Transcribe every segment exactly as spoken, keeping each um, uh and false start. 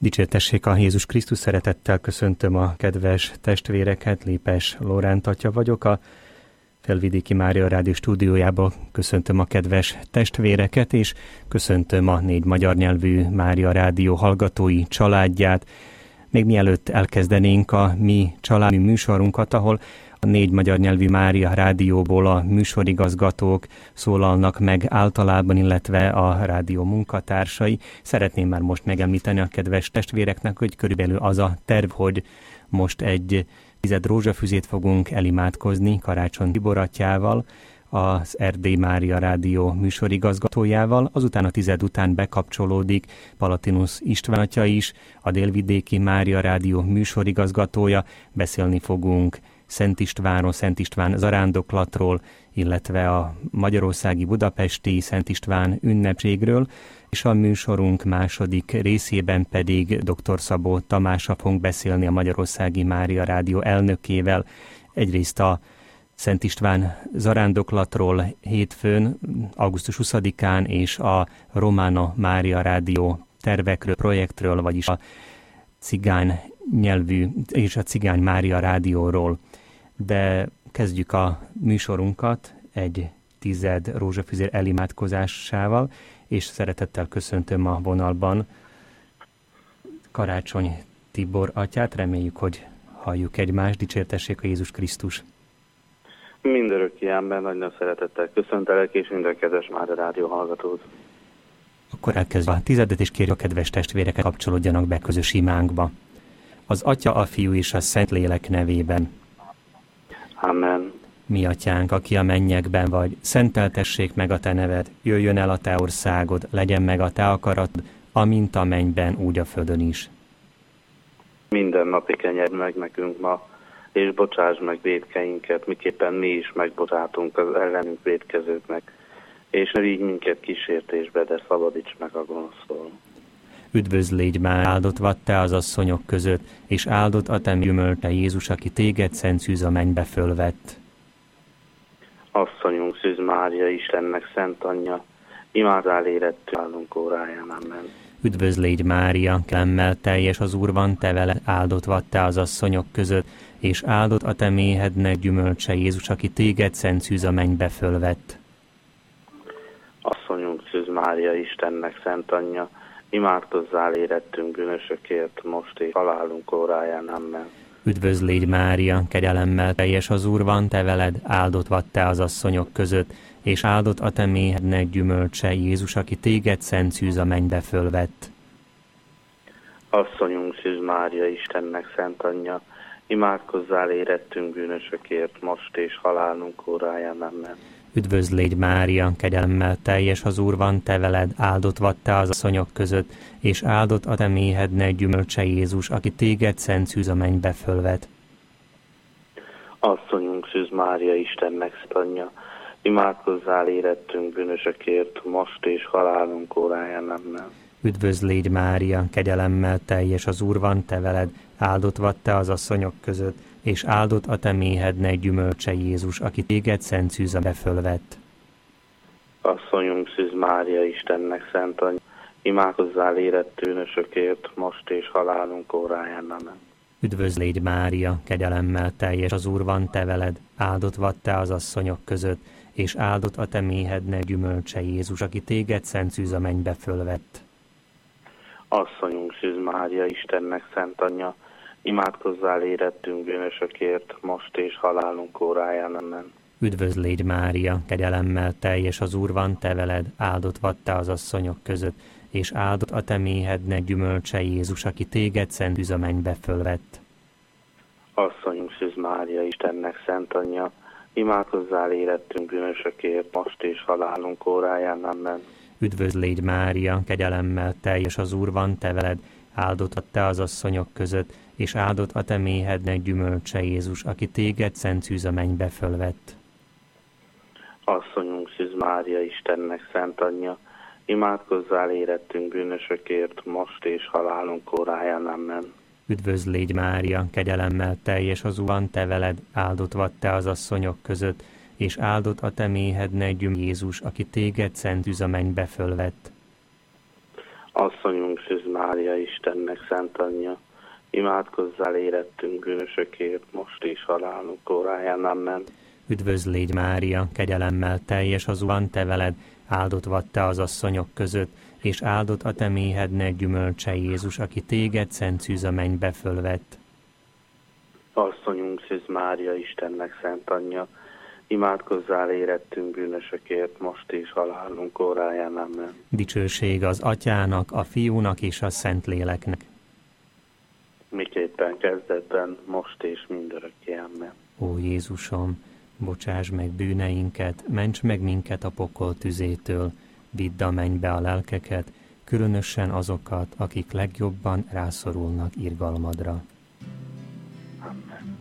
Dicsértessék a Jézus Krisztus, szeretettel köszöntöm a kedves testvéreket, Lépes Lóránt atya vagyok, a Felvidéki Mária Rádió stúdiójából köszöntöm a kedves testvéreket, és köszöntöm a négy magyar nyelvű Mária Rádió hallgatói családját. Még mielőtt elkezdenénk a mi családi műsorunkat, ahol a négy magyar nyelvű Mária Rádióból a műsorigazgatók szólalnak meg általában, illetve a rádió munkatársai. Szeretném már most megemlíteni a kedves testvéreknek, hogy körülbelül az a terv, hogy most egy tized rózsafüzét fogunk elimádkozni Karácsony Tibor atyával, az Erdély Mária Rádió műsorigazgatójával, azután a tized után bekapcsolódik Palatinus István atya is, a Délvidéki Mária Rádió műsorigazgatója. Beszélni fogunk Szent Istvánról, Szent István zarándoklatról, illetve a magyarországi budapesti Szent István ünnepségről, és a műsorunk második részében pedig dr. Szabó Tamással fogunk beszélni, a Magyarországi Mária Rádió elnökével. Egyrészt a Szent István zarándoklatról hétfőn, augusztus huszadikán, és a Romano Mária Rádió tervekről, projektről, vagyis a cigány nyelvű és a Cigány Mária Rádióról. De kezdjük a műsorunkat egy tized rózsafüzér elimádkozásával, és szeretettel köszöntöm a vonalban Karácsony Tibor atyát. Reméljük, hogy halljuk egymást. Dicsértessék a Jézus Krisztus. Mindörökké ember, nagyon szeretettel köszöntelek, és minden kedves Mária Rádió hallgatót. Akkor elkezdjük a tizedet, és kérjük a kedves testvéreket, kapcsolódjanak be közös imánkba. Az Atya, a Fiú és a Szentlélek nevében. Amen. Mi atyánk, aki a mennyekben vagy, szenteltessék meg a te neved, jöjjön el a te országod, legyen meg a te akaratod, amint a mennyben, úgy a földön is. Minden napi kenyerd meg nekünk ma, és bocsáss meg vétkeinket, miképpen mi is megbocsátunk az ellenünk vétkezőknek, és ne vigy minket kísértésbe, de szabadíts meg a gonosztól. Üdvözl légy már, áldott vagy te az asszonyok között, és áldott a te gyümölcse Jézus, aki téged szent szűz a mennybe fölvett. Asszonyunk Szűz Mária, Istennek szent anyja, imádál érettünk állunk óráján, amen. Üdvözl légy Mária, kelemmel teljes az Úr van te vele, áldott vagy te az asszonyok között, és áldott a te méhednek gyümölcse Jézus, aki téged szent szűz a mennybe fölvett. Asszonyunk Szűz Mária, Istennek szent anyja, imádkozzál érettünk bűnösökért, most és halálunk óráján, amen. Üdvözl légy Mária, kegyelemmel teljes az Úr van te veled, áldott vagy te az asszonyok között, és áldott a te méhednek gyümölcse Jézus, aki téged szent szűz a mennybe fölvett. Asszonyunk Szűz Mária, Istennek szent anyja, imádkozzál érettünk bűnösökért, most és halálunk óráján, amen. Üdvözl légy Mária, kegyelemmel teljes az Úr van te veled, áldott vagy te az asszonyok között, és áldott a te méhednek gyümölcse Jézus, aki téged szent szűz a mennybe fölvett. Asszonyunk Szűz Mária, Istennek szent anyja, imádkozzál érettünk bűnösökért, most és halálunk óráján, amen. Üdvözl légy Mária, kegyelemmel teljes az Úr van te veled, áldott vagy te az asszonyok között, és áldott a te méhednek gyümölcse Jézus, aki téged szent szűz a mennybe fölvett. Asszonyunk Szűz Mária, Istennek szent anyja, imádkozzál érett bűnösökért, most és halálunk óráján, amen. Üdvözl légy Mária, kegyelemmel teljes az Úr van te veled, áldott vagy te az asszonyok között, és áldott a te méhednek gyümölcse Jézus, aki téged szent szűz a mennybe fölvett. Asszonyunk Szűz Mária, Istennek szent anyja, imádkozzál érettünk bűnösökért, most és halálunk óráján, amen. Üdvözl légy Mária, kegyelemmel teljes az Úr van te veled, áldott vagy te az asszonyok között, és áldott a te méhednek gyümölcse Jézus, aki téged szent szűz a mennybe fölvett. Asszonyunk Szűz Mária, Istennek szent anyja, imádkozzál érettünk bűnösökért, most és halálunk óráján, amen. Üdvözl légy Mária, kegyelemmel teljes az Úr van te veled, áldott a te az asszonyok között, és áldott a te méhednek gyümölcse Jézus, aki téged szent szűz a mennybe fölvett. Asszonyunk Szűz Mária, Istennek szent anyja, imádkozzál érettünk bűnösökért, most és halálunk óráján, amen. Üdvözl légy Mária, kegyelemmel teljes az Úr van te veled, áldott vagy te az asszonyok között, és áldott a te méhednek gyümölcse Jézus, aki téged szent szűz a mennybe fölvett. Asszonyunk Szűz Mária, Istennek szent anyja, imádkozzál érettünk bűnösökért, most is halálunk óráján. Amen. Üdvözl légy Mária, kegyelemmel teljes az Úr, te veled, áldott vagy te az asszonyok között, és áldott a te méhednek gyümölcse Jézus, aki téged szent szűz a mennybe fölvett. Asszonyunk Szűz Mária, Istennek szent anyja, imádkozzál érettünk bűnösökért, most is halálunk óráján. Amen. Dicsőség az Atyának, a Fiúnak és a Szentléleknek. Miképpen kezdetben, most és mindörökké. Amen. Ó Jézusom, bocsáss meg bűneinket, ments meg minket a pokol tüzétől, vidd a mennybe a lelkeket, különösen azokat, akik legjobban rászorulnak irgalmadra. Amen.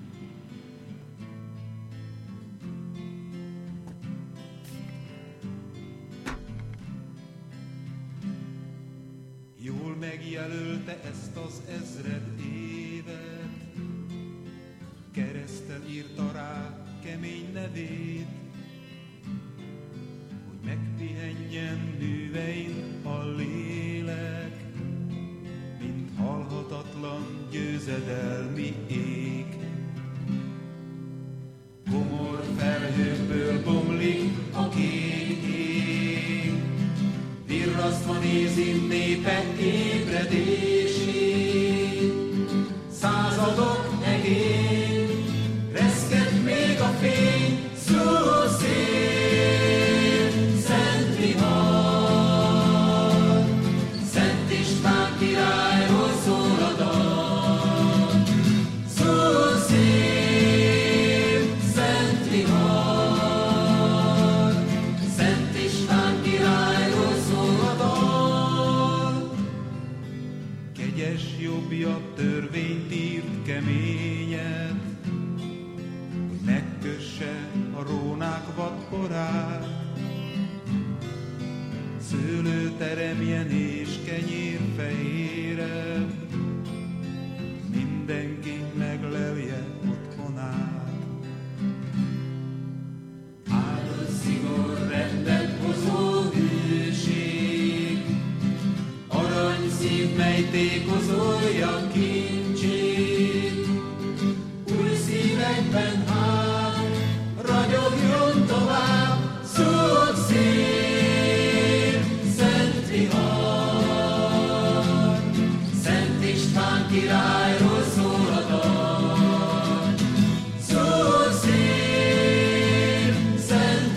Jól megjelölte ezt az ezred évet, kereszten írta rá kemény nevét, hogy megpihenjen bűvein a lélek, mint halhatatlan győzedelmi ég. Komor felhőkből bomlik a kék ég, virrasztva nézi népe ébredését. Századok egén reszket még a fény, szól szél, szent vihar, Szent István királyról szól a dal. Szól szél, szent vihar, Szent István királyról szól a dal. Kegyes jobbja törvényt írt keményet, hogy megkösse a rónák vadporát. Szőlő teremjen és kenyér fehérebb, mindenki meglelje otthonát. Áldott szigor rendet hozó hűség, arany szív, mely tékozolja kincsét. Új szívekben hát ragyogjon tovább, szól szél, szent vihar, Szent István királyról szól a dal. Szól szél, szent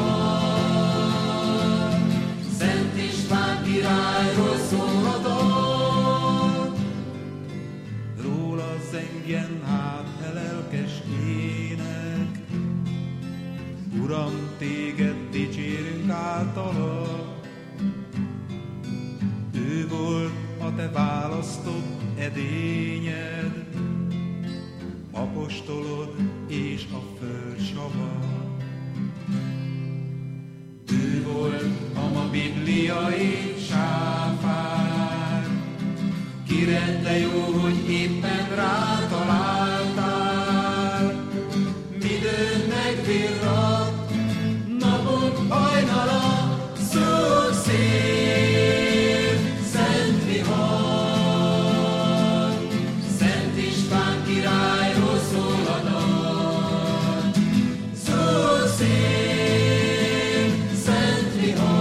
vihar, Szent István királyról szól a dal. Róla zengjen hát e lelkes ének, Uram, téged dicsérünk általa. Ő volt a te választott edényed, apostolod és a föld sava. Ő volt a ma bibliai sáfár, kire te jó, hogy éppen rátaláltál. Midőn megvirrat, napok hajnala, szól szél, szent vihar, Szent István királyról szól a dal. Szól szél, szent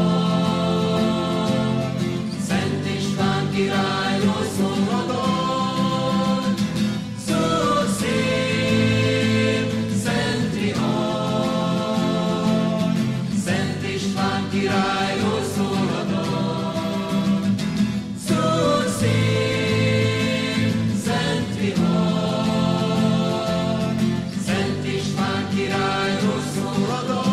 vihar, Szent István királyról szól a dal. Szól szél, szent vihar, Szent István királyról szól a dal. Szól szél, szent vihar, Szent István királyról szól a dal.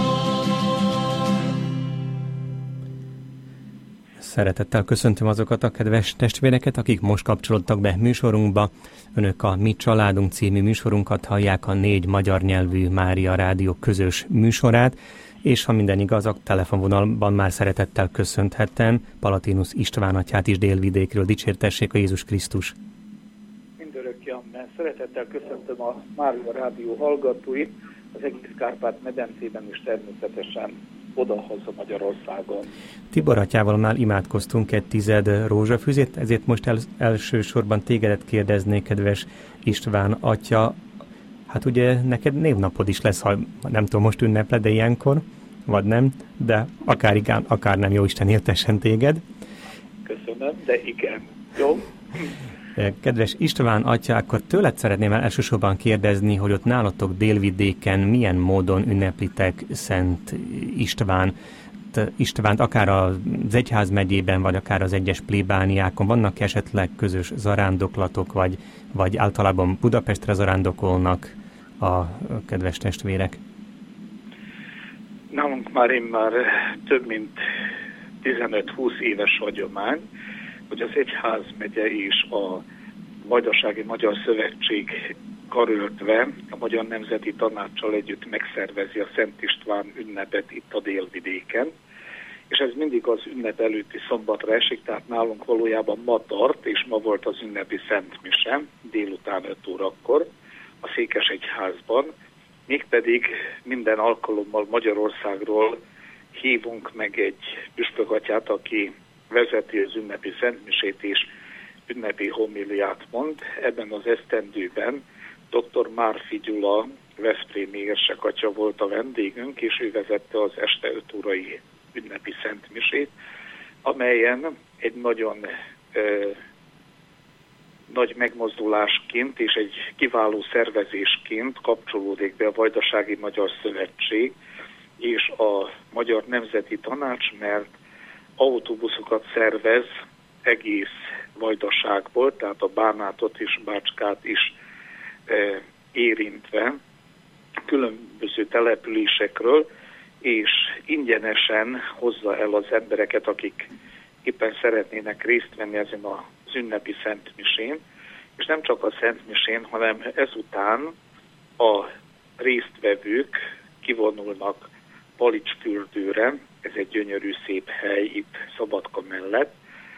Szeretettel köszöntöm azokat a kedves testvéreket, akik most kapcsolódtak be műsorunkba. Önök a Mi Családunk című műsorunkat hallják, a négy magyar nyelvű Mária Rádió közös műsorát, és ha minden igaz, a telefonvonalban már szeretettel köszönhettem Palatinus István atyát is Délvidékről. Dicsértessék a Jézus Krisztus! Mindörökké, amen. Szeretettel köszöntöm a Mária Rádió hallgatóit, az egész Kárpát-medencében is természetesen odahaza Magyarországon. Tibor atyával már imádkoztunk egy tized rózsafüzét, ezért most el, elsősorban tégedet kérdeznék, kedves István atya. Hát ugye neked névnapod is lesz, ha nem tudom, most ünnepled, de ilyenkor, vagy nem, de akár igen, akár nem, Jóisten éltessen téged. Köszönöm, de igen. Jó? Kedves István atya, akkor tőled szeretném el elsősorban kérdezni, hogy ott nálatok Délvidéken milyen módon ünneplitek Szent István, Istvánt, akár az egyházmegyében, vagy akár az egyes plébániákon. Vannak esetleg közös zarándoklatok, vagy, vagy általában Budapestre zarándokolnak a kedves testvérek? Nálunk már én már több mint tizenöt-húsz éves hagyomány, hogy az egyházmegye és a Vajdasági Magyar Szövetség karöltve a Magyar Nemzeti Tanácssal együtt megszervezi a Szent István ünnepet itt a Délvidéken, és ez mindig az ünnep előtti szombatra esik, tehát nálunk valójában ma tart, és ma volt az ünnepi Szentmise délután öt órakor a Székesegyházban, mégpedig minden alkalommal Magyarországról hívunk meg egy püspökatyát, aki vezeti az ünnepi Szentmisét és ünnepi homiliát mond. Ebben az esztendőben dr. Márfi Gyula, veszprémi érsekatya volt a vendégünk, és ő vezette az este öt órai ünnepi Szentmisét, amelyen egy nagyon ö, nagy megmozdulásként és egy kiváló szervezésként kapcsolódik be a Vajdasági Magyar Szövetség és a Magyar Nemzeti Tanács, mert autóbuszokat szervez egész Vajdaságból, tehát a Bánátot és Bácskát is e, érintve különböző településekről, és ingyenesen hozza el az embereket, akik éppen szeretnének részt venni ezen az ünnepi Szentmisén, és nem csak a Szentmisén, hanem ezután a résztvevők kivonulnak Palicsfürdőre, ez egy gyönyörű szép hely itt Szabadka mellett,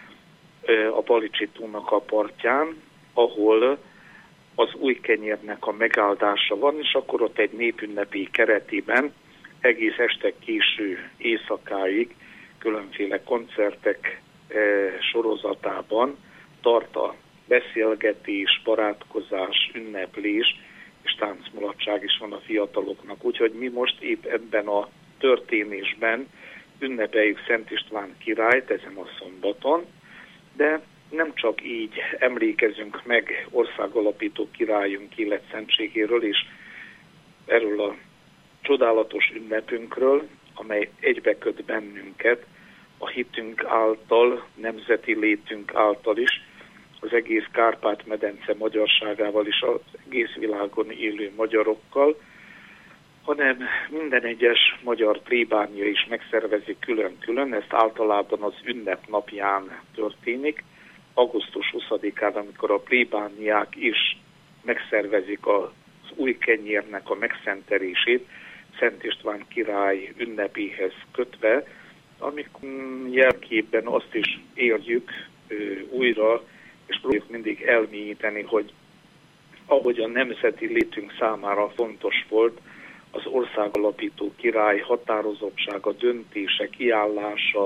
a Palicsi tónak a partján, ahol az Újkenyérnek a megáldása van, és akkor ott egy népünnepi keretében egész este késő éjszakáig különféle koncertek e, sorozatában tart a beszélgetés, barátkozás, ünneplés és táncmulatság is van a fiataloknak. Úgyhogy mi most épp ebben a történésben ünnepeljük Szent István királyt ezen a szombaton, de nem csak így emlékezünk meg országalapító királyunk életszentségéről és erről a csodálatos ünnepünkről, amely egybeköt bennünket a hitünk által, nemzeti létünk által is, az egész Kárpát-medence magyarságával és az egész világon élő magyarokkal, hanem minden egyes magyar plébánia is megszervezi külön-külön, ezt általában az ünnep napján történik, augusztus huszadikán, amikor a plébániák is megszervezik az Újkenyérnek a megszentelését, Szent István király ünnepéhez kötve, amikor jelképben azt is érjük újra, és próbáljuk mindig elmélyíteni, hogy ahogy a nemzeti létünk számára fontos volt, az országalapító király határozottsága, döntése, kiállása,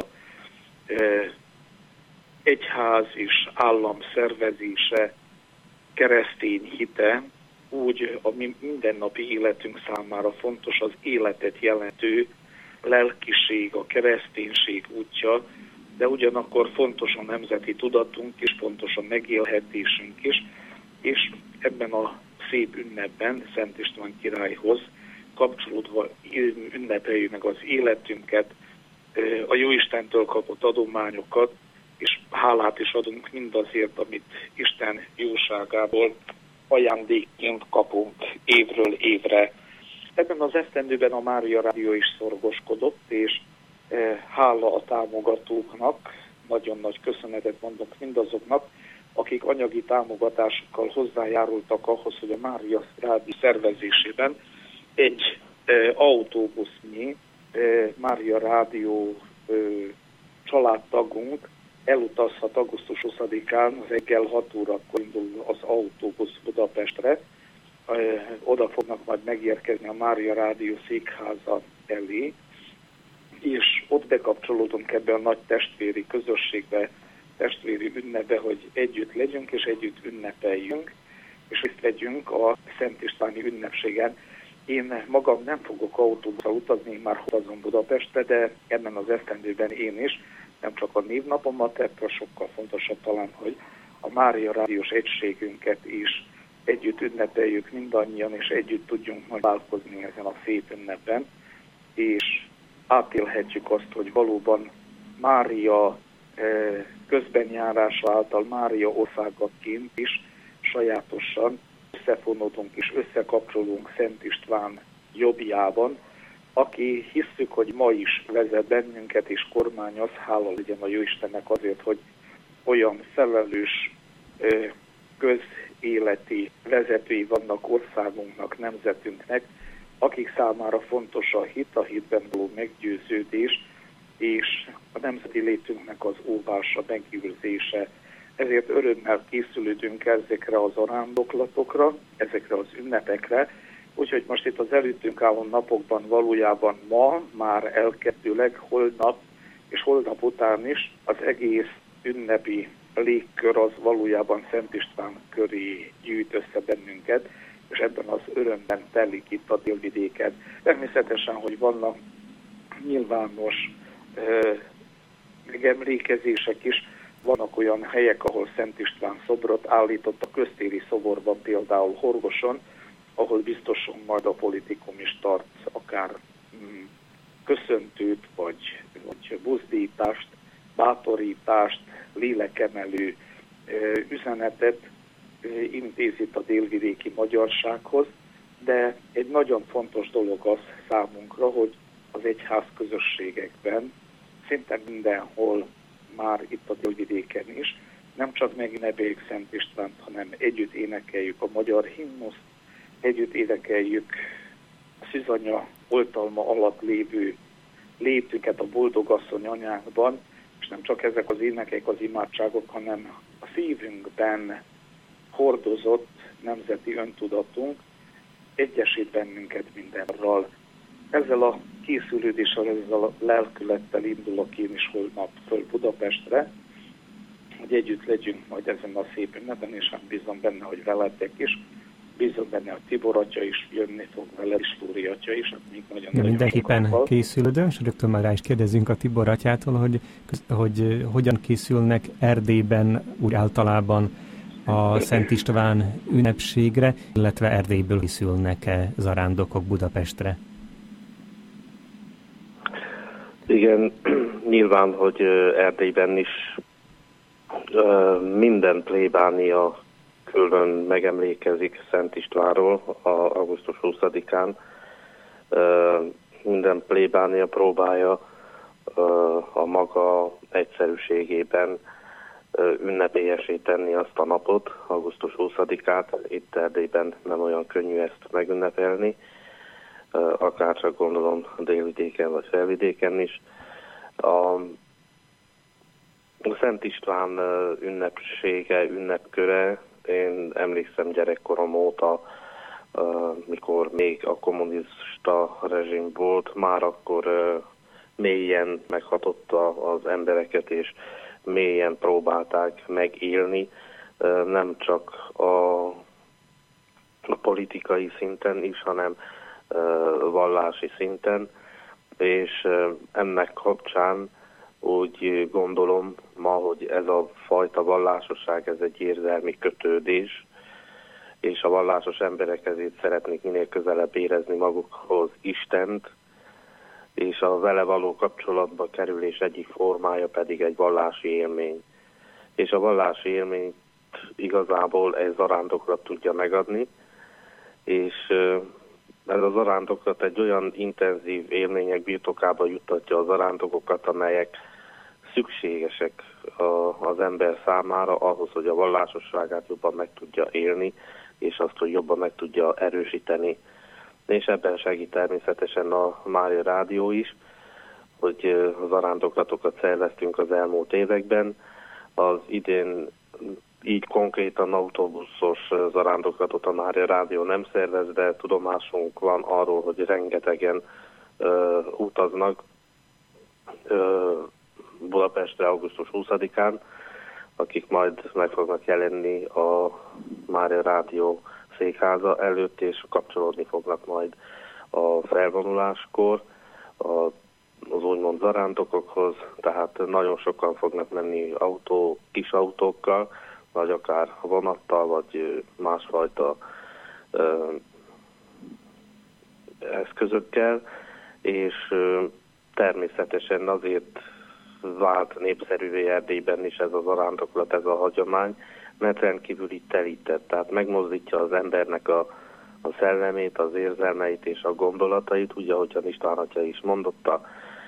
egyház és állam szervezése, keresztény hite, úgy a mindennapi életünk számára fontos az életet jelentő lelkiség, a kereszténység útja, de ugyanakkor fontos a nemzeti tudatunk és fontos a megélhetésünk is, és ebben a szép ünnepben Szent István királyhoz kapcsolódva ünnepeljük meg az életünket, a Jóistentől kapott adományokat, és hálát is adunk mindazért, amit Isten jóságából ajándékként kapunk évről évre. Ebben az esztendőben a Mária Rádió is szorgoskodott, és hála a támogatóknak, nagyon nagy köszönetet mondok mindazoknak, akik anyagi támogatásukkal hozzájárultak ahhoz, hogy a Mária Rádió szervezésében egy e, autóbusznyi e, Mária Rádió e, családtagunk elutazhat augusztus huszadikán reggel hat órakor indul az autóbusz Budapestre. E, oda fognak majd megérkezni a Mária Rádió székháza elé, és ott bekapcsolódunk ebbe a nagy testvéri közösségbe, testvéri ünnepbe, hogy együtt legyünk és együtt ünnepeljünk, és részt vegyünk a Szent Istváni ünnepségen. Én magam nem fogok autóbuszra utazni, már utazom Budapestre, de ebben az esztendőben én is, nem csak a névnapomat, ettől sokkal fontosabb talán, hogy a Mária Rádiós egységünket is együtt ünnepeljük mindannyian, és együtt tudjunk majd válkozni ezen a szép ünnepen, és átélhetjük azt, hogy valóban Mária közbenjárása által Mária országaként is sajátosan összefonódunk és összekapcsolunk Szent István jobbjában, aki hisszük, hogy ma is vezet bennünket és kormányoz, hála legyen a Jóistennek azért, hogy olyan felelős közéleti vezetői vannak országunknak, nemzetünknek, akik számára fontos a hit, a hitben való meggyőződés, és a nemzeti létünknek az óvása, megőrzése. Ezért örömmel készülődünk ezekre az arándoklatokra, ezekre az ünnepekre, úgyhogy most itt az előttünk álló napokban valójában ma, már elkezdőleg holnap és holnap után is az egész ünnepi légkör az valójában Szent István köré gyűjt össze bennünket, és ebben az örömben telik itt a délvidéken. Természetesen, hogy vannak nyilvános euh, megemlékezések is, vannak olyan helyek, ahol Szent István szobrot állított, a köztéri szoborban, például Horgoson, ahol biztosan majd a politikum is tart akár mm, köszöntőt, vagy, vagy buzdítást, bátorítást, lélekemelő ö, üzenetet ö, intézít a délvidéki magyarsághoz, de egy nagyon fontos dolog az számunkra, hogy az egyház közösségekben, szinte mindenhol, már itt a délvidéken is, nem csak megünnepeljük Szent Istvánt, hanem együtt énekeljük a magyar himnuszt, együtt énekeljük a Szűzanya oltalma alatt lévő létünket a boldogasszony anyánkban, és nem csak ezek az énekek, az imádságok, hanem a szívünkben hordozott nemzeti öntudatunk egyesít bennünket mindenről. Ezzel a készülődéssel, ezzel a lelkülettel indulok én is holnap föl Budapestre, hogy együtt legyünk majd ezen a szép ünnepen, és hát bízom benne, hogy veletek is. Bízom benne, hogy Tibor atya is jönni fog vele, és Lóri atya is. Hát még nagyon ja, mindenképpen készülődöm, és rögtön már rá is kérdezünk a Tibor atyától, hogy, hogy hogyan készülnek Erdélyben úgy általában a Szent István ünnepségre, illetve Erdélyből készülnek-e zarándokok Budapestre? Igen, nyilván, hogy Erdélyben is minden plébánia külön megemlékezik Szent Istvánról a augusztus huszadikán. Minden plébánia próbálja a maga egyszerűségében ünnepélyesé tenni azt a napot, augusztus huszadikát. Itt Erdélyben nem olyan könnyű ezt megünnepelni, akár csak gondolom délvidéken vagy felvidéken is. A Szent István ünnepsége, ünnepköre, én emlékszem gyerekkorom óta, mikor még a kommunista rezsim volt, már akkor mélyen meghatotta az embereket, és mélyen próbálták megélni, nem csak a, a politikai szinten is, hanem vallási szinten, és ennek kapcsán úgy gondolom ma, hogy ez a fajta vallásosság, ez egy érzelmi kötődés, és a vallásos emberek ezért szeretnék minél közelebb érezni magukhoz Istent, és a vele való kapcsolatba kerülés egyik formája pedig egy vallási élmény. És a vallási élményt igazából ez zarándoklat tudja megadni, és ez az zarándoklat egy olyan intenzív élmények birtokába juttatja az zarándokokat, amelyek szükségesek az ember számára ahhoz, hogy a vallásosságát jobban meg tudja élni, és azt, hogy jobban meg tudja erősíteni. És ebben segít természetesen a Mária Rádió is, hogy az zarándoklatokat szerveztünk az elmúlt években. Az idén így konkrétan autóbuszos zarándoklatot a Mária Rádió nem szervez, de tudomásunk van arról, hogy rengetegen uh, utaznak Budapestre augusztus huszadikán, akik majd meg fognak jelenni a Mária Rádió székháza előtt, és kapcsolódni fognak majd a felvonuláskor a, az úgymond zarándokokhoz, tehát nagyon sokan fognak menni autó, kis autókkal, vagy akár vonattal, vagy másfajta ö, eszközökkel, és ö, természetesen azért vált népszerűvé Erdélyben is ez a zarándoklat, ez a hagyomány, mert rendkívül telített, tehát megmozdítja az embernek a, a szellemét, az érzelmeit és a gondolatait, ugye, ahogyan István atya is mondotta,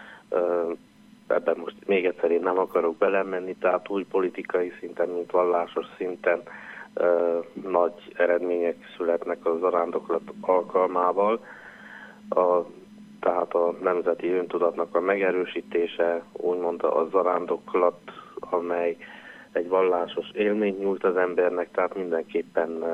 ö, ebben most még egyszer én nem akarok belemenni, tehát úgy politikai szinten, mint vallásos szinten ö, nagy eredmények születnek a zarándoklat alkalmával. A, tehát a nemzeti öntudatnak a megerősítése, úgymond a zarándoklat, amely egy vallásos élményt nyújt az embernek, tehát mindenképpen ö,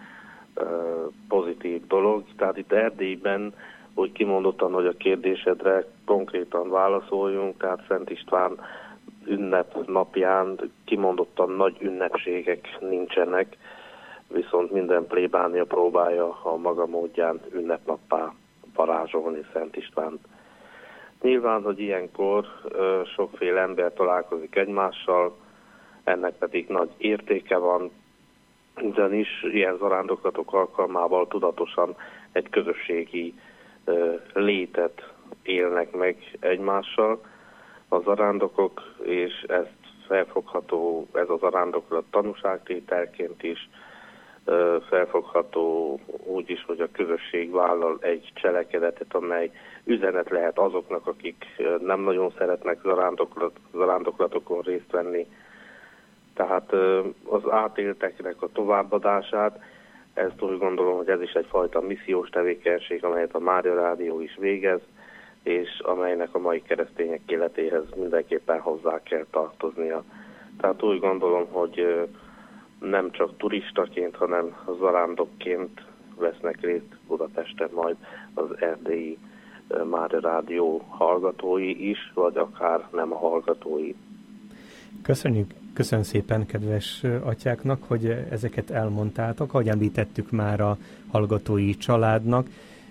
ö, pozitív dolog. Tehát itt Erdélyben, úgy kimondottan, hogy a kérdésedre konkrétan válaszoljunk, tehát Szent István ünnep napján kimondottan nagy ünnepségek nincsenek, viszont minden plébánia próbálja a maga módján ünnepnappá varázsolni Szent Istvánt. Nyilván, hogy ilyenkor ö, sokféle ember találkozik egymással, ennek pedig nagy értéke van, ugyanis ilyen zarándoklatok alkalmával tudatosan egy közösségi ö, létet élnek meg egymással a zarándokok, és ezt felfogható, ez a zarándoklat tanúságtételként is, ö, felfogható úgy is, hogy a közösség vállal egy cselekedetet, amely üzenet lehet azoknak, akik nem nagyon szeretnek zarándoklat, zarándoklatokon részt venni. Tehát az átélteknek a továbbadását, ezt úgy gondolom, hogy ez is egyfajta missziós tevékenység, amelyet a Mária Rádió is végez, és amelynek a mai keresztények életéhez mindenképpen hozzá kell tartoznia. Tehát úgy gondolom, hogy nem csak turistaként, hanem zarándokként vesznek részt Budapesten majd az erdélyi Mária Rádió hallgatói is, vagy akár nem a hallgatói. Köszönjük, köszönöm szépen kedves atyáknak, hogy ezeket elmondtátok. Ahogy említettük már a hallgatói családnak,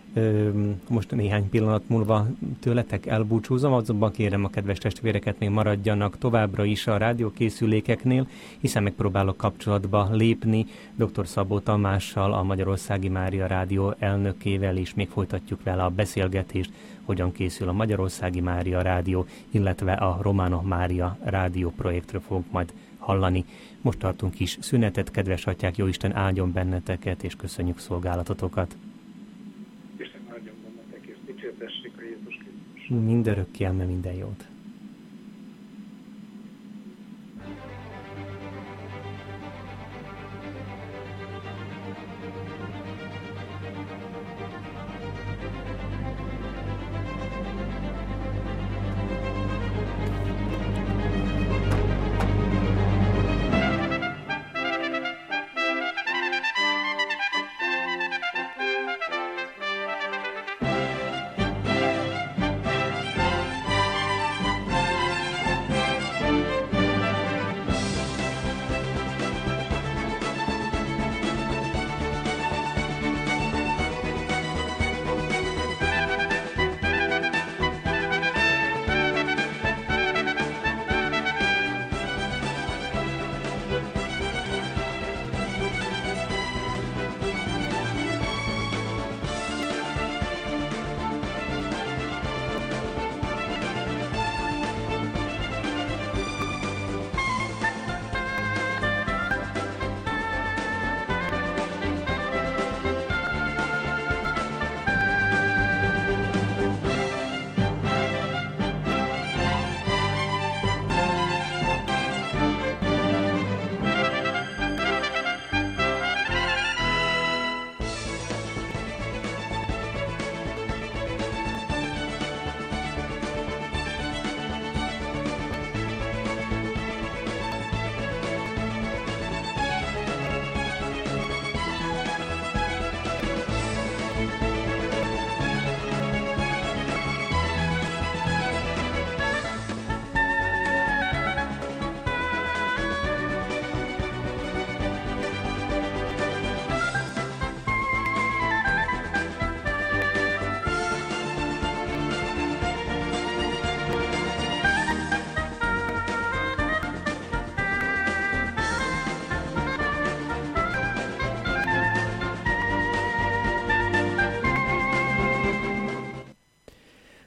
most néhány pillanat múlva tőletek elbúcsúzom, azonban kérem a kedves testvéreket, még maradjanak továbbra is a rádiókészülékeknél, hiszen megpróbálok kapcsolatba lépni dr. Szabó Tamással, a Magyarországi Mária Rádió elnökével, és még folytatjuk vele a beszélgetést, hogyan készül a Magyarországi Mária Rádió, illetve a Romano Mária Rádió projektről fogunk majd hallani. Most tartunk kis szünetet, kedves atyák, Jóisten áldjon benneteket, és köszönjük szolgálatotokat. Dicsértessék a Jézus Krisztus. Mindörökké, ám minden jót.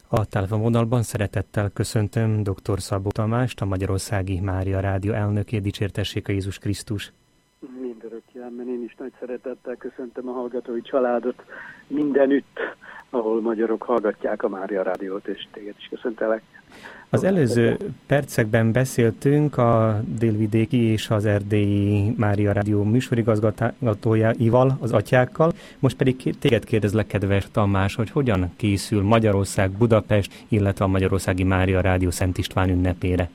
A telefonvonalban szeretettel köszöntöm dr. Szabó Tamást, a Magyarországi Mária Rádió elnökét. Dicsértessék a Jézus Krisztus! Mindörökké, mert én is nagy szeretettel köszöntöm a hallgatói családot mindenütt, ahol magyarok hallgatják a Mária Rádiót, és téged is köszöntelek. Az előző percekben beszéltünk a délvidéki és az erdélyi Mária Rádió műsorigazgatójaival, az atyákkal. Most pedig téged kérdezlek, kedves Tamás, hogy hogyan készül Magyarország, Budapest, illetve a Magyarországi Mária Rádió Szent István ünnepére?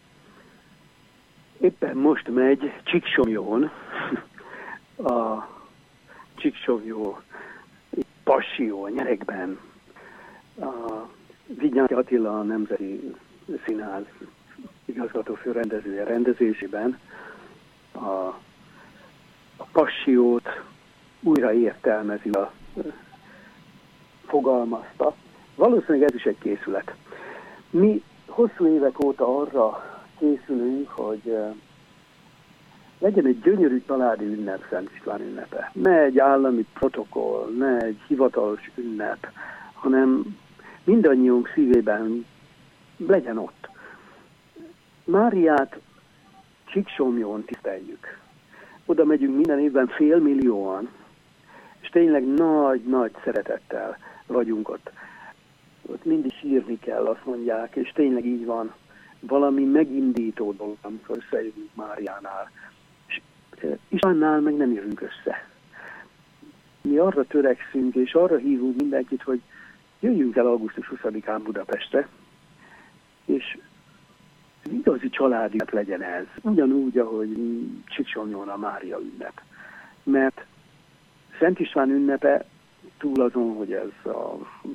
Éppen most megy Csíksomlyón a Csíksomlyó Passió nyerekben a Vigyányi Attila Nemzeti Színház igazgató főrendezője rendezésében a, a Passiót újra értelmezi, a fogalmazta. Valószínűleg ez is egy készület. Mi hosszú évek óta arra készülünk, hogy legyen egy gyönyörű családi ünnep, Szent István ünnepe. Ne egy állami protokoll, ne egy hivatalos ünnep, hanem mindannyiunk szívében legyen ott. Máriát Csíksomlyón tiszteljük. Oda megyünk minden évben félmillióan, és tényleg nagy-nagy szeretettel vagyunk ott. Ott mindig sírni kell, azt mondják, és tényleg így van. Valami megindító dolog, amikor összejövünk Máriánál. És Istvánnál meg nem jövünk össze. Mi arra törekszünk, és arra hívunk mindenkit, hogy jöjjünk el augusztus huszadikán Budapestre, és igazi családi ünnep legyen ez. Ugyanúgy, ahogy Csíksomlyón a Mária ünnep. Mert Szent István ünnepe túl azon, hogy ez a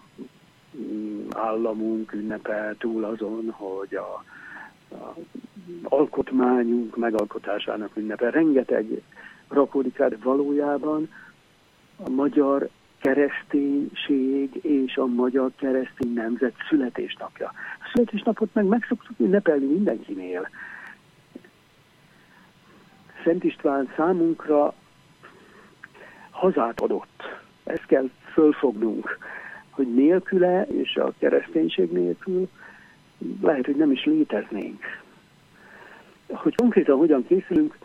államunk ünnepe, túl azon, hogy a, a alkotmányunk megalkotásának ünnepe. Rengeteg rakódik rá, de valójában a magyar kereszténység és a magyar keresztény nemzet születésnapja. A születésnapot meg meg szoktuk ünnepelni mindenkinél. Szent István számunkra hazát adott. Ezt kell fölfognunk, hogy nélküle és a kereszténység nélkül lehet, hogy nem is léteznénk. Hogy konkrétan hogyan készülünk,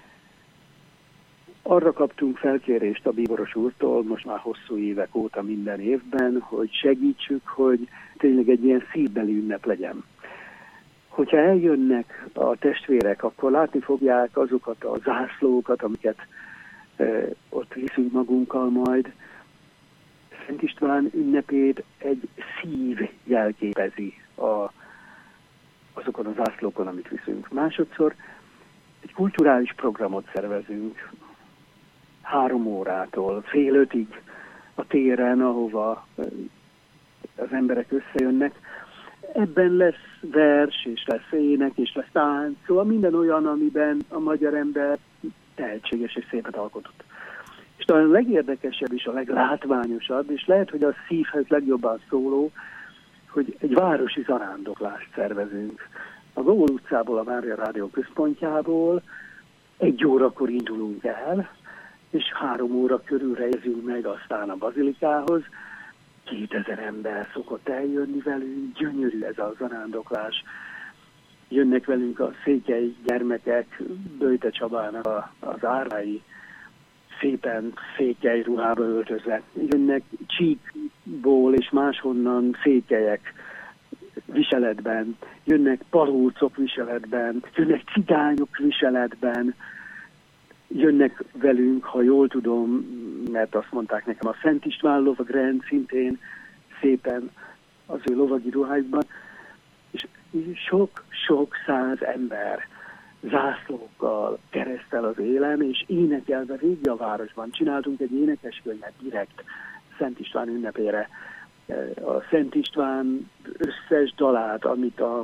arra kaptunk felkérést a bíboros úrtól, most már hosszú évek óta minden évben, hogy segítsük, hogy tényleg egy ilyen szívbeli ünnep legyen. Hogyha eljönnek a testvérek, akkor látni fogják azokat a zászlókat, amiket e, ott viszünk magunkkal majd. Szent István ünnepét egy szív jelképezi a, azokon a zászlókon, amit viszünk. Másodszor egy kulturális programot szervezünk, három órától fél ötig a téren, ahova az emberek összejönnek. Ebben lesz vers, és lesz ének, és lesz tánc, szóval minden olyan, amiben a magyar ember tehetséges és szépet alkotott. És talán a legérdekesebb és a leglátványosabb, és lehet, hogy a szívhez legjobban szóló, hogy egy városi zarándoklást szervezünk. A Gogol utcából, a Mária Rádió központjából egy órakor indulunk el, és három óra körülre érkezünk meg aztán a bazilikához. Kétezer ember szokott eljönni velünk, gyönyörű ez a zarándoklás. Jönnek velünk a székely gyermekek, Böjte Csabának a, az árvái, szépen székely ruhába öltözve. Jönnek Csíkból és máshonnan székelyek viseletben, jönnek palócok viseletben, jönnek cigányok viseletben, jönnek velünk, ha jól tudom, mert azt mondták nekem, a Szent István lovagrend szintén szépen az ő lovagi ruháikban, és sok-sok száz ember zászlókkal, keresztel az élen, és énekelve végig a városban. Csináltunk egy énekeskönyvet direkt Szent István ünnepére. A Szent István összes dalát, amit a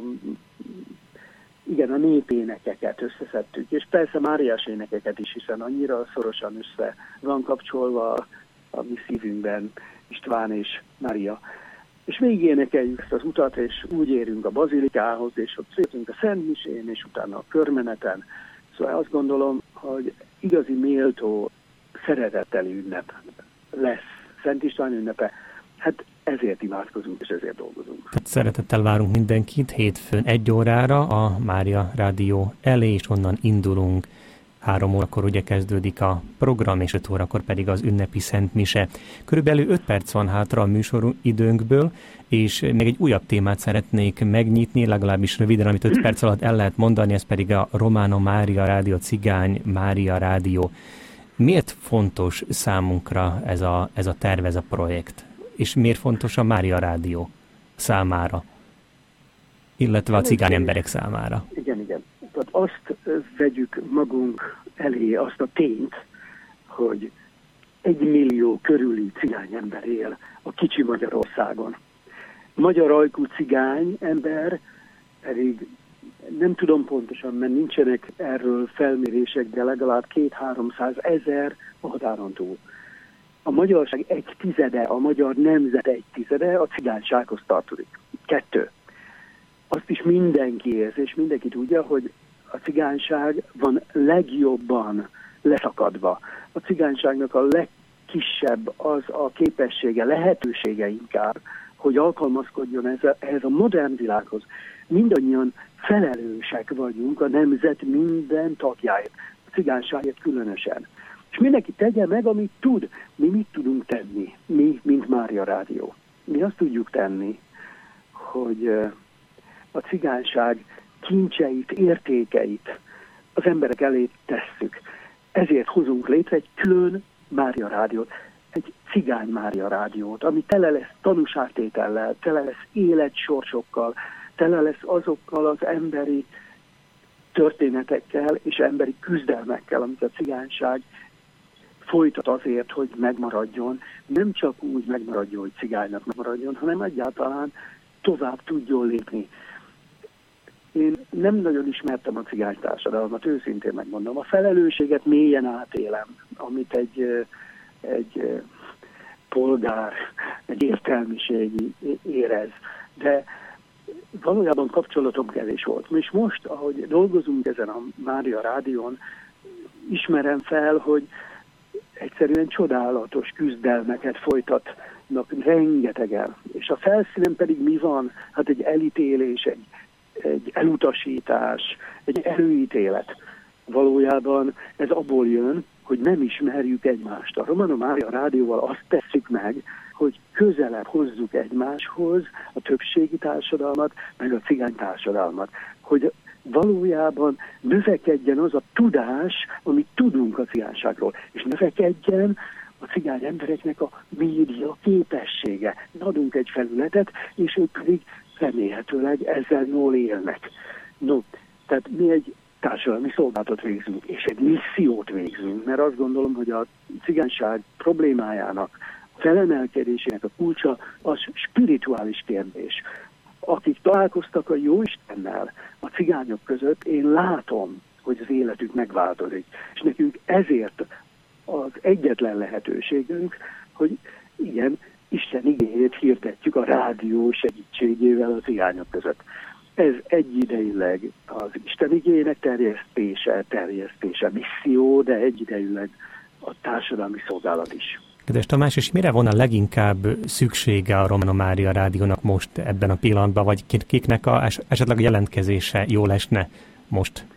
igen, a népénekeket összeszedtük, és persze Máriás énekeket is, hiszen annyira szorosan össze van kapcsolva a mi szívünkben István és Mária. És végigénekeljük ezt az utat, és úgy érünk a bazilikához, és ott széltünk a Szent Misén, és utána a körmeneten. Szóval azt gondolom, hogy igazi méltó szeretetteli ünnep lesz Szent István ünnepe. Hát ezért imádkozunk, és ezért dolgozunk. Tehát szeretettel várunk mindenkit hétfőn egy órára a Mária Rádió elé, és onnan indulunk. Három órakor ugye kezdődik a program, és öt órakor pedig az ünnepi Szent Mise. Körülbelül öt perc van hátra a műsoridőnkből, és még egy újabb témát szeretnék megnyitni, legalábbis röviden, amit öt perc alatt el lehet mondani, ez pedig a Romano Mária Rádió, Cigány Mária Rádió. Miért fontos számunkra ez a, ez a terv, ez a projekt? És miért fontos a Mária Rádió számára, illetve a cigány emberek számára? Igen, igen. Tehát azt vegyük magunk elé, azt a tényt, hogy egy millió körüli cigány ember él a kicsi Magyarországon. Magyar ajkú cigány ember pedig nem tudom pontosan, mert nincsenek erről felmérések, de legalább két-háromszáz ezer a határon túl. A magyarság egy tizede, a magyar nemzet egy tizede a cigánysághoz tartozik. Kettő. Azt is mindenki érzi, és mindenki tudja, hogy a cigányság van legjobban leszakadva. A cigányságnak a legkisebb az a képessége, lehetősége inkább, hogy alkalmazkodjon ehhez a modern világhoz. Mindannyian felelősek vagyunk a nemzet minden tagjáért, a cigányságért különösen. És mindenki tegye meg, amit tud. Mi mit tudunk tenni? Mi, mint Mária Rádió. Mi azt tudjuk tenni, hogy a cigányság kincseit, értékeit az emberek elé tesszük. Ezért hozunk létre egy külön Mária Rádiót, egy cigány Mária Rádiót, ami tele lesz tanúságtétellel, tele lesz életsorsokkal, tele lesz azokkal az emberi történetekkel és emberi küzdelmekkel, amit a cigányság folytat azért, hogy megmaradjon, nem csak úgy megmaradjon, hogy cigánynak megmaradjon, hanem egyáltalán tovább tudjon lépni. Én nem nagyon ismertem a cigánytársadalmat, őszintén megmondom. A felelősséget mélyen átélem, amit egy, egy polgár, egy értelmiség érez. De valójában kapcsolatom kevés volt. És most, ahogy dolgozunk ezen a Mária Rádión, ismerem fel, hogy egyszerűen csodálatos küzdelmeket folytatnak rengetegen. És a felszínen pedig mi van? Hát egy elítélés, egy, egy elutasítás, egy előítélet. Valójában ez abból jön, hogy nem ismerjük egymást. A Romano Mária Rádióval azt tesszük meg, hogy közelebb hozzuk egymáshoz a többségi társadalmat, meg a cigány társadalmat. Hogy valójában növekedjen az a tudás, amit tudunk a cigányságról, és növekedjen a cigány embereknek a média képessége. Adunk egy felületet, és ők pedig remélhetőleg ezzel jól élnek. No, tehát mi egy társadalmi szolgálatot végzünk, és egy missziót végzünk, mert azt gondolom, hogy a cigányság problémájának, felemelkedésének a kulcsa az spirituális kérdés. Akik találkoztak a Jóistennel a cigányok között, én látom, hogy az életük megváltozik. És nekünk ezért az egyetlen lehetőségünk, hogy igen, Isten igéjét hirdetjük a rádió segítségével a cigányok között. Ez egyidejűleg az Isten igének terjesztése, terjesztése misszió, de egyidejűleg a társadalmi szolgálat is. Kedves Tamás, és mire van a leginkább szüksége a Romano Mária Rádiónak most ebben a pillanatban, vagy kiknek a, esetleg a jelentkezése jól esne most?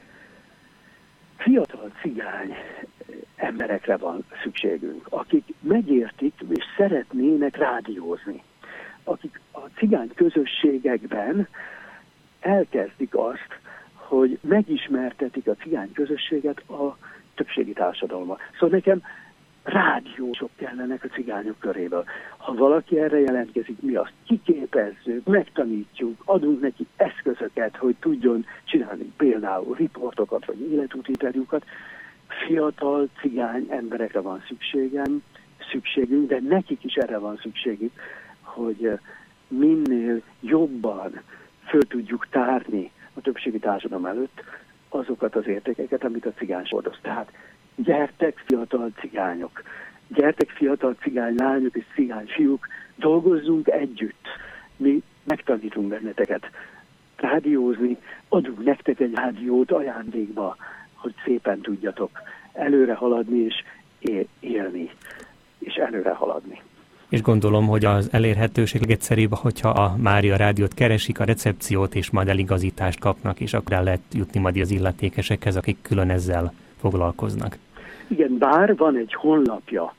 Fiatal cigány emberekre van szükségünk, akik megértik és szeretnének rádiózni. Akik a cigány közösségekben elkezdik azt, hogy megismertetik a cigány közösséget a többségi társadalommal. Szóval nekem rádiósok kellenek a cigányok köréből. Ha valaki erre jelentkezik, mi azt kiképezzük, megtanítjuk, adunk neki eszközöket, hogy tudjon csinálni például riportokat, vagy életútinterjúkat. Fiatal cigány emberekre van szükségem, szükségünk, de nekik is erre van szükségük, hogy minél jobban föl tudjuk tárni a többségi társadalom előtt azokat az értékeket, amit a cigány hordoz. Tehát gyertek fiatal cigányok, gyertek fiatal cigány lányok és cigány fiúk, dolgozzunk együtt. Mi megtanítunk benneteket rádiózni, adunk nektek egy rádiót ajándékba, hogy szépen tudjatok előre haladni és élni, és előre haladni. És gondolom, hogy az elérhetőség legegyszerűbb, hogyha a Mária Rádiót keresik, a recepciót, és majd eligazítást kapnak, és akkor el lehet jutni majd az illetékesekhez, akik külön ezzel foglalkoznak. Igen, bár van egy honlapja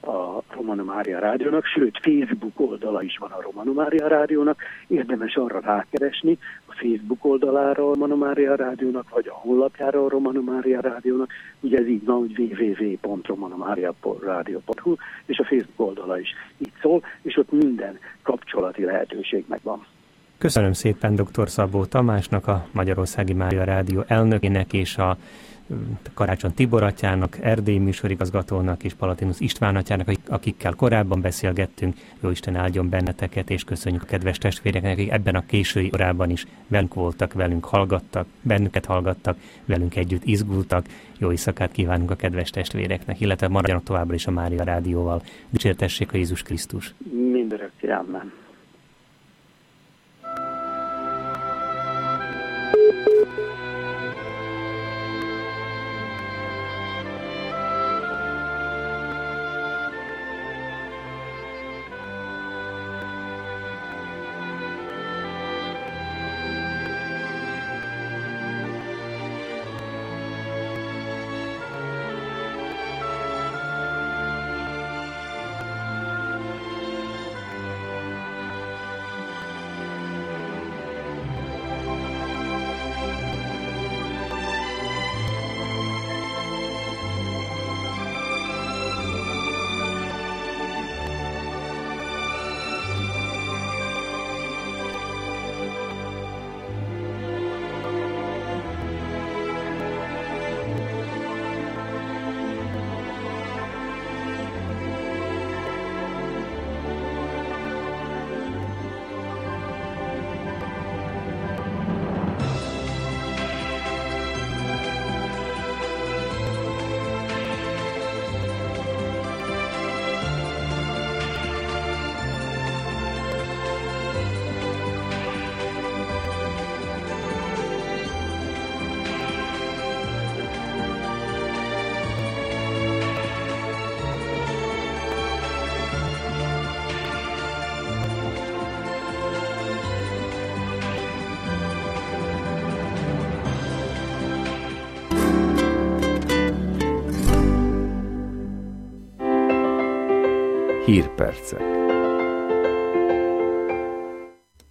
a Romano Mária Rádiónak, sőt Facebook oldala is van a Romano Mária Rádiónak, érdemes arra rákeresni, a Facebook oldalára a Romano Mária Rádiónak, vagy a honlapjára a Romano Mária Rádiónak, ugye ez így van, hogy double-u double-u double-u pont romano maria rádió pont hu, és a Facebook oldala is így szól, és ott minden kapcsolati lehetőség megvan. Köszönöm szépen dr. Szabó Tamásnak, a Magyarországi Mária Rádió elnökének, és a Karácsony Tibor atyának, Erdélyi műsorigazgatónak és Palatinus István atyának, akikkel korábban beszélgettünk. Jóisten áldjon benneteket, és köszönjük a kedves testvéreknek, akik ebben a késői órában is velünk voltak, velünk hallgattak, bennünket hallgattak, velünk együtt izgultak. Jó éjszakát kívánunk a kedves testvéreknek, illetve maradjanak továbbra is a Mária Rádióval. Dicsértessék a Jézus Krisztus! Mindörökké, amen. Hírpercek.